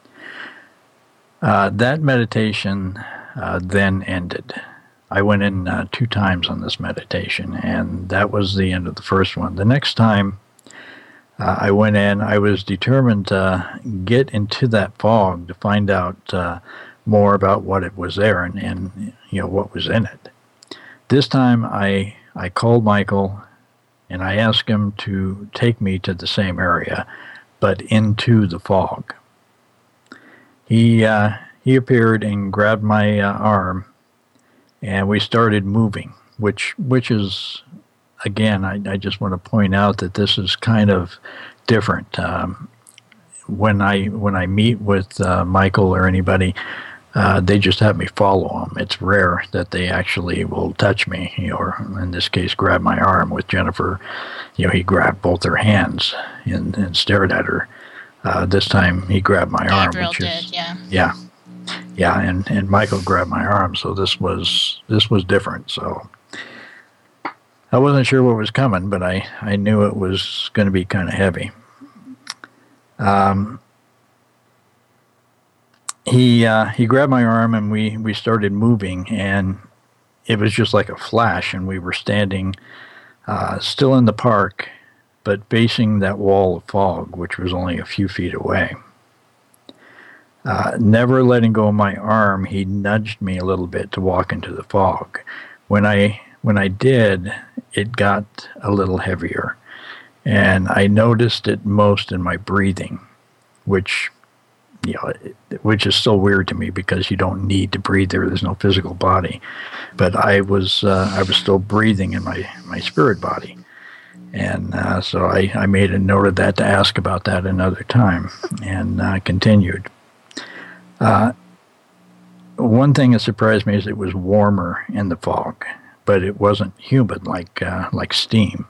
Uh, that meditation uh, then ended. I went in uh, two times on this meditation, and that was the end of the first one. The next time uh, I went in, I was determined to get into that fog to find out uh, more about what it was there and, and you know what was in it. This time I I called Michael, and I asked him to take me to the same area, but into the fog. He uh, he appeared and grabbed my uh, arm, and we started moving, which which is, again, I, I just want to point out that this is kind of different. Um, when I when I meet with uh, Michael or anybody, uh, they just have me follow them. It's rare that they actually will touch me, you know, or in this case, grab my arm. With Jennifer, you know, he grabbed both her hands and, and stared at her. Uh, this time, he grabbed my arm, Gabriel which did, is yeah. yeah. Yeah, and, and Michael grabbed my arm, so this was this was different. So I wasn't sure what was coming, but I, I knew it was going to be kind of heavy. Um, he uh, he grabbed my arm, and we, we started moving, and it was just like a flash, and we were standing uh, still in the park, but facing that wall of fog, which was only a few feet away. Uh, never letting go of my arm, he nudged me a little bit to walk into the fog. When I when I did, it got a little heavier, and I noticed it most in my breathing, which you know, which is still weird to me because you don't need to breathe there. There's no physical body, but I was uh, I was still breathing in my my spirit body, and uh, so I, I made a note of that to ask about that another time, and uh, continued. Uh, one thing that surprised me is it was warmer in the fog, but it wasn't humid like uh, like steam.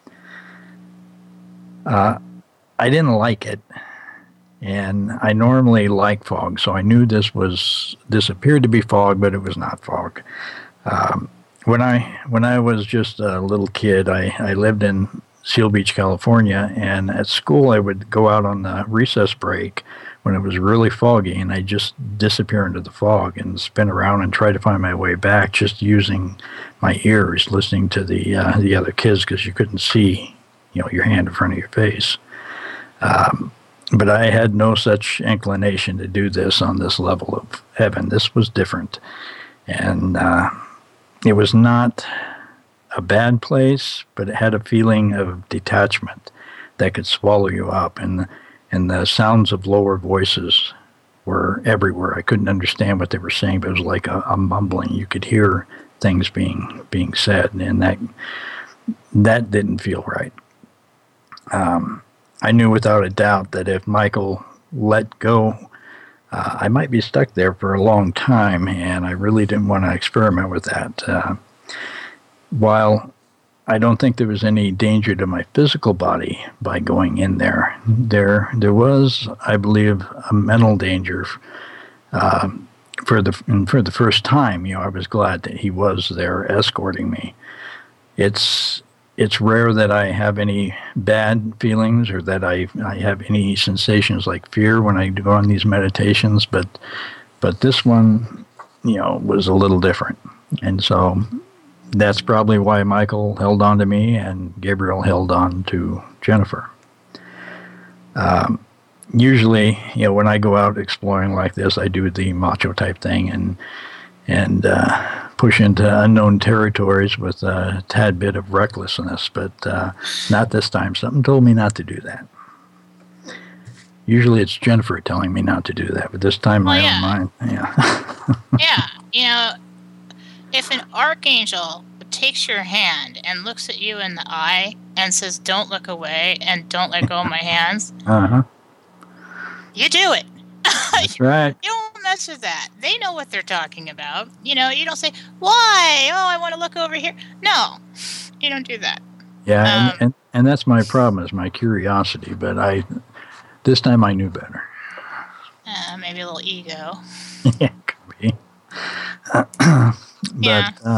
Uh, I didn't like it, and I normally like fog, so I knew this was this appeared to be fog, but it was not fog. Um, when I when I was just a little kid, I, I lived in Seal Beach, California, and at school I would go out on the recess break when it was really foggy, and I just disappear into the fog and spin around and try to find my way back, just using my ears, listening to the uh, the other kids, because you couldn't see, you know, your hand in front of your face. Um, but I had no such inclination to do this on this level of heaven. This was different, and uh, it was not a bad place, but it had a feeling of detachment that could swallow you up, and and the sounds of lower voices were everywhere. I couldn't understand what they were saying, but it was like a, a mumbling. You could hear things being being said, and that that didn't feel right. Um, I knew without a doubt that if Michael let go, uh, I might be stuck there for a long time, and I really didn't want to experiment with that. Uh, while I don't think there was any danger to my physical body by going in there. There, there was, I believe, a mental danger. Uh, for the and for the first time, you know, I was glad that he was there escorting me. It's it's rare that I have any bad feelings or that I I have any sensations like fear when I go on these meditations, but but this one, you know, was a little different. And so that's probably why Michael held on to me and Gabriel held on to Jennifer. Um, usually, you know, when I go out exploring like this, I do the macho type thing and and uh, push into unknown territories with a tad bit of recklessness, but uh, not this time. Something told me not to do that. Usually it's Jennifer telling me not to do that, but this time well, my yeah. own mind. Yeah. Yeah, you know, if an archangel takes your hand and looks at you in the eye and says, "Don't look away and don't let go of my hands," Uh-huh. you do it. That's right. You don't mess with that. They know what they're talking about. You know, you don't say, "Why? Oh, I want to look over here." No, you don't do that. Yeah, Um, and, and, and that's my problem is my curiosity, but I this time I knew better. Uh, maybe a little ego. Yeah, could be. but, Yeah. uh,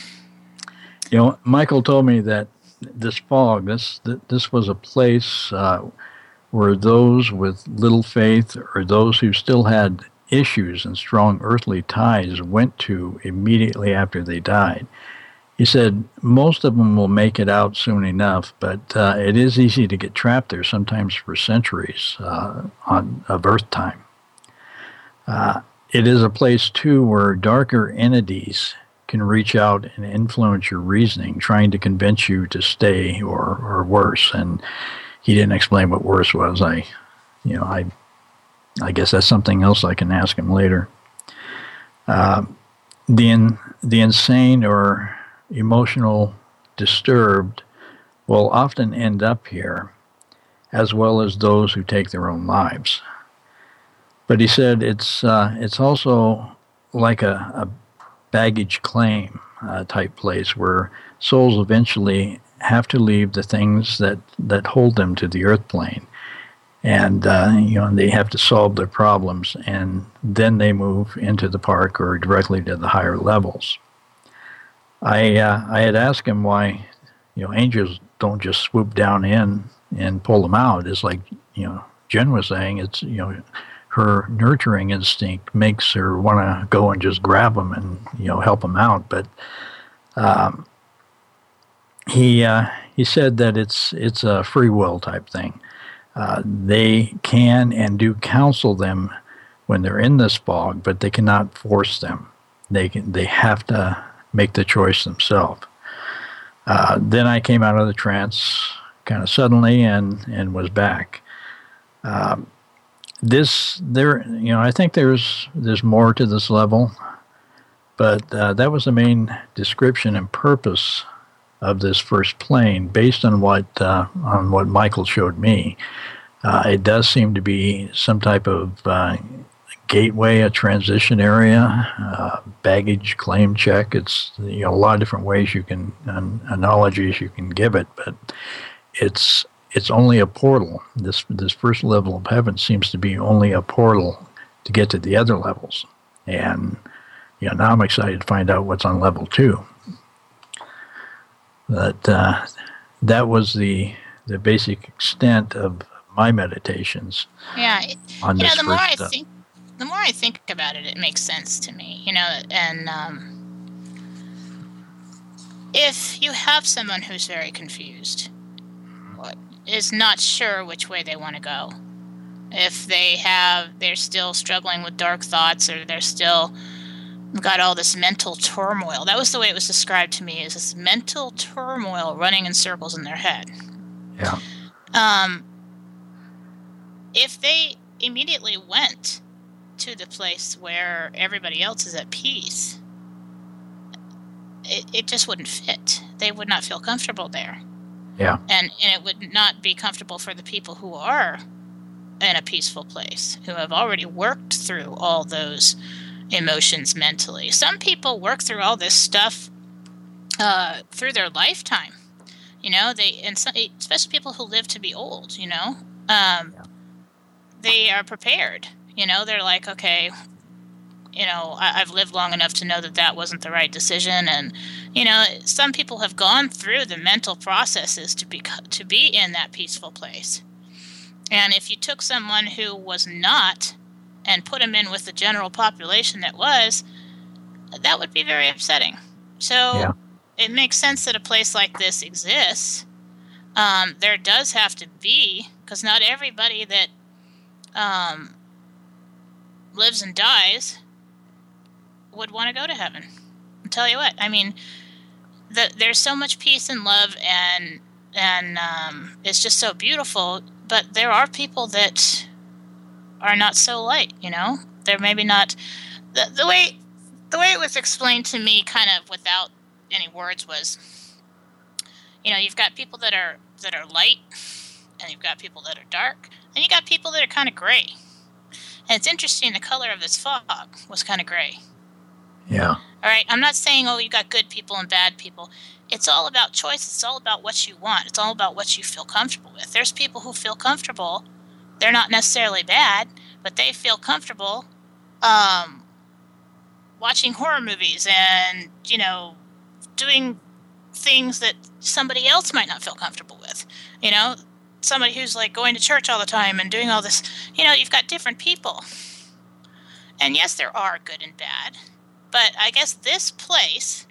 you know, Michael told me that this fog, this th- this was a place uh, where those with little faith or those who still had issues and strong earthly ties went to immediately after they died. He said most of them will make it out soon enough, but uh, it is easy to get trapped there, sometimes for centuries uh, on of Earth time. Uh, it is a place, too, where darker entities can reach out and influence your reasoning, trying to convince you to stay or, or worse. And he didn't explain what worse was. I, you know, I, I guess that's something else I can ask him later. Uh, the in, the insane or emotional disturbed will often end up here, as well as those who take their own lives. But he said it's uh, it's also like a, a baggage claim uh, type place where souls eventually have to leave the things that, that hold them to the earth plane, and uh, you know and they have to solve their problems, and then they move into the park or directly to the higher levels. I uh, I had asked him why you know angels don't just swoop down in and pull them out. It's like you know Jen was saying. It's you know. Her nurturing instinct makes her want to go and just grab them and you know help them out. But um, he uh, he said that it's it's a free will type thing. Uh, they can and do counsel them when they're in this fog, but they cannot force them. They can they have to make the choice themselves. Uh, then I came out of the trance kind of suddenly and and was back. Um, This there, you know, I think there's there's more to this level, but uh, that was the main description and purpose of this first plane, based on what uh, on what Michael showed me. Uh, it does seem to be some type of uh, gateway, a transition area, uh, baggage claim check. It's you know a lot of different ways you can um, analogies you can give it, but it's. It's only a portal. This this first level of heaven seems to be only a portal to get to the other levels. And you know, now I'm excited to find out what's on level two. But uh, that was the the basic extent of my meditations. Yeah, On you know, this the more I first, uh, think, the more I think about it, it makes sense to me. You know, and um, if you have someone who's very confused, what is not sure which way they want to go. If they have, they're still struggling with dark thoughts, or they're still got all this mental turmoil. That was the way it was described to me, is this mental turmoil running in circles in their head. Yeah. Um, if they immediately went to the place where everybody else is at peace, it, it just wouldn't fit. They would not feel comfortable there. Yeah. And and it would not be comfortable for the people who are in a peaceful place, who have already worked through all those emotions mentally. Some people work through all this stuff uh, through their lifetime. You know, they and some, especially people who live to be old. You know, um, yeah. They are prepared. You know, they're like, okay, you know, I, I've lived long enough to know that that wasn't the right decision. And, you know, some people have gone through the mental processes to be, to be in that peaceful place. And if you took someone who was not and put them in with the general population that was, that would be very upsetting. So yeah. It makes sense that a place like this exists. Um, there does have to be, because not everybody that um, lives and dies would want to go to heaven. I'll tell you what, I mean, the, there's so much peace and love, and and um, it's just so beautiful, but there are people that are not so light, you know? They're maybe not... The, the way the way it was explained to me kind of without any words was, you know, you've got people that are that are light, and you've got people that are dark, and you got people that are kind of gray. And it's interesting, the color of this fog was kind of gray. Yeah. All right, I'm not saying, oh, you got good people and bad people. It's all about choice. It's all about what you want. It's all about what you feel comfortable with. There's people who feel comfortable. They're not necessarily bad, but they feel comfortable um, watching horror movies and, you know, doing things that somebody else might not feel comfortable with. You know, somebody who's like going to church all the time and doing all this. You know, you've got different people. And yes, there are good and bad. But I guess this place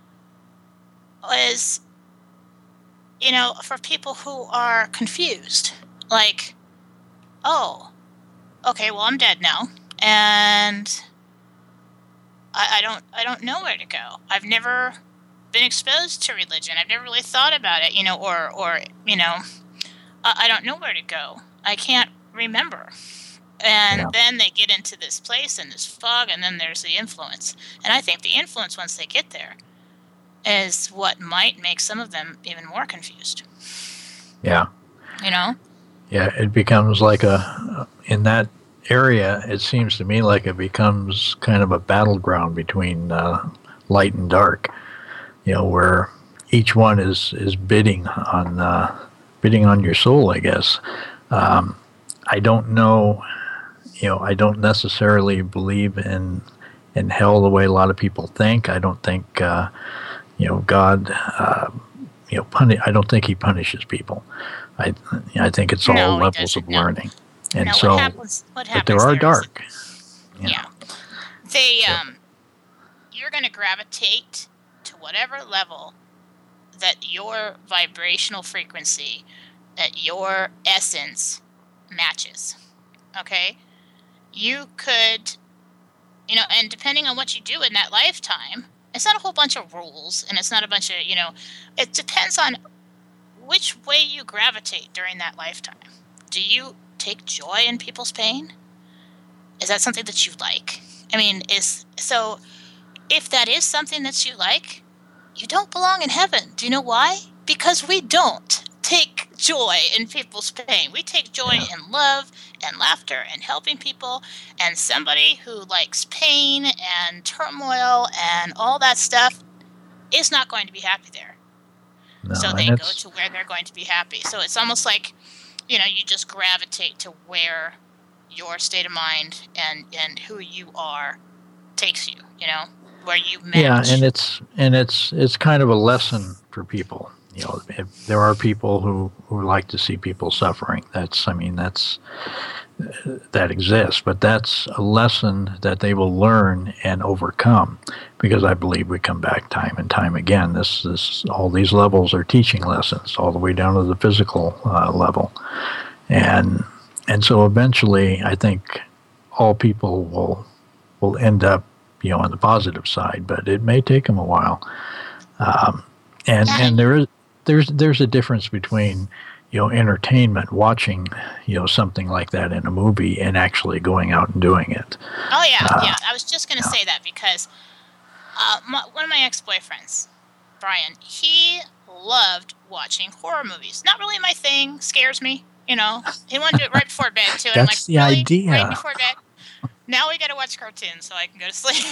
was, you know, for people who are confused. Like, oh, okay, well, I'm dead now. And I, I don't I don't know where to go. I've never been exposed to religion. I've never really thought about it, you know, or, or you know, I, I don't know where to go. I can't remember. And yeah. Then they get into this place and this fog, and then there's the influence. And I think the influence, once they get there, is what might make some of them even more confused. Yeah. You know? Yeah, it becomes like a, in that area, it seems to me like it becomes kind of a battleground between uh, light and dark, you know, where each one is, is bidding on, uh, bidding on your soul, I guess. Um, I don't know... You know, I don't necessarily believe in in hell the way a lot of people think. I don't think, uh, you know, God, uh, you know, puni- I don't think He punishes people. I I think it's all no, levels of learning. No. And no, so, what happens, what happens but there are there dark. Is, yeah, they um, you're going to gravitate to whatever level that your vibrational frequency, that your essence matches. Okay. You could, you know, and depending on what you do in that lifetime, it's not a whole bunch of rules, and it's not a bunch of, you know, it depends on which way you gravitate during that lifetime. Do you take joy in people's pain? Is that something that you like? I mean, is, so if that is something that you like, you don't belong in heaven. Do you know why? Because we don't take joy in people's pain. We take joy yeah. in love and laughter and helping people, and somebody who likes pain and turmoil and all that stuff is not going to be happy there. No, so they go to where they're going to be happy. So it's almost like, you know, you just gravitate to where your state of mind and, and who you are takes you, you know, where you match. Yeah, and it's and it's it's kind of a lesson for people. You know, if there are people who, who like to see people suffering. That's, I mean, that's, uh, that exists. But that's a lesson that they will learn and overcome, because I believe we come back time and time again. This, this, all these levels are teaching lessons, all the way down to the physical uh, level. And and so eventually, I think all people will will end up, you know, on the positive side, but it may take them a while. Um, and and there is. There's there's a difference between, you know, entertainment, watching, you know, something like that in a movie, and actually going out and doing it. Oh yeah, uh, yeah. I was just going to yeah. say that because uh, my, one of my ex-boyfriends, Brian, he loved watching horror movies. Not really my thing. Scares me, you know. He wanted to do it right before bed too. And That's I'm like, the really? idea. Right before bed. Now we got to watch cartoons so I can go to sleep.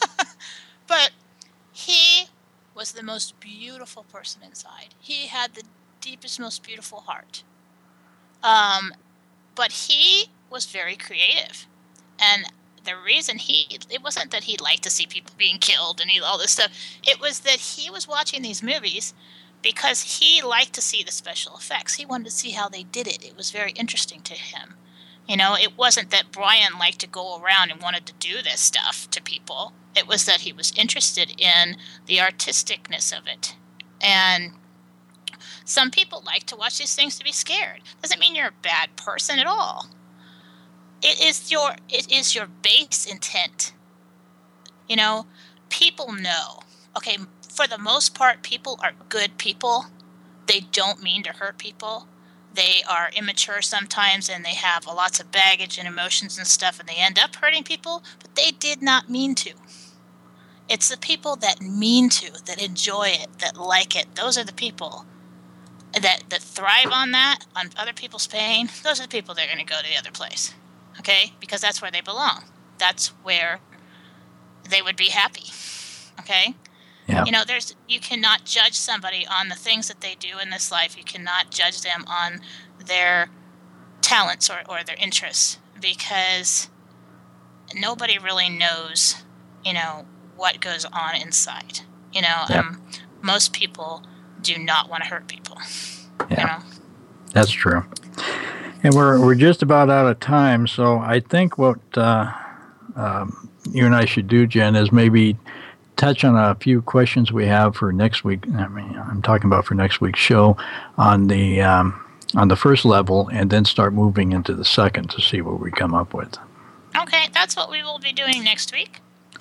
But he was the most beautiful person inside. He had the deepest, most beautiful heart. Um, but he was very creative. And the reason he, it wasn't that he liked to see people being killed and he, all this stuff. It was that he was watching these movies because he liked to see the special effects. He wanted to see how they did it. It was very interesting to him. You know, it wasn't that Brian liked to go around and wanted to do this stuff to people. It was that he was interested in the artisticness of it. And some people like to watch these things to be scared. Doesn't mean you're a bad person at all. It is your it is your base intent. You know, people know. Okay, for the most part, people are good people. They don't mean to hurt people. They are immature sometimes, and they have lots of baggage and emotions and stuff, and they end up hurting people, but they did not mean to. It's the people that mean to, that enjoy it, that like it. Those are the people that, that thrive on that, on other people's pain. Those are the people that are going to go to the other place. Okay? Because that's where they belong. That's where they would be happy. Okay? Yeah. You know, there's you cannot judge somebody on the things that they do in this life. You cannot judge them on their talents or, or their interests, because nobody really knows, you know, what goes on inside. You know, yeah. um, most people do not want to hurt people. Yeah. You know? That's true. And we're we're just about out of time, so I think what uh, um, you and I should do, Jen, is maybe touch on a few questions we have for next week. I mean, I'm talking about for next week's show on the um, on the first level, and then start moving into the second to see what we come up with. Okay, that's what we will be doing next week.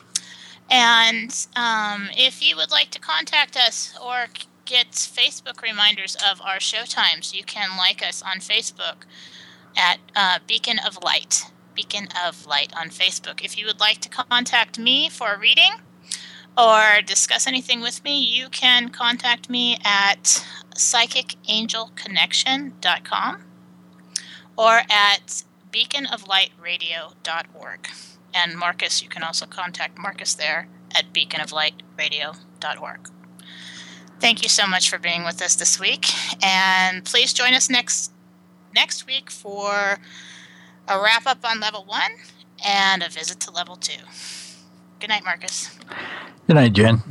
And um, if you would like to contact us or get Facebook reminders of our show times, you can like us on Facebook at uh, Beacon of Light. Beacon of Light on Facebook. If you would like to contact me for a reading or discuss anything with me, you can contact me at psychic angel connection dot com or at beacon of light radio dot org. And Marcus, you can also contact Marcus there at beacon of light radio dot org. Thank you so much for being with us this week, and please join us next next week for a wrap-up on level one and a visit to level two. Good night, Marcus. Good night, Jen.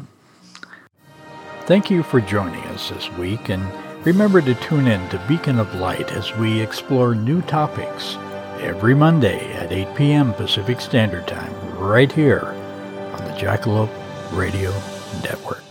Thank you for joining us this week, and remember to tune in to Beacon of Light as we explore new topics every Monday at eight p.m. Pacific Standard Time, right here on the Jackalope Radio Network.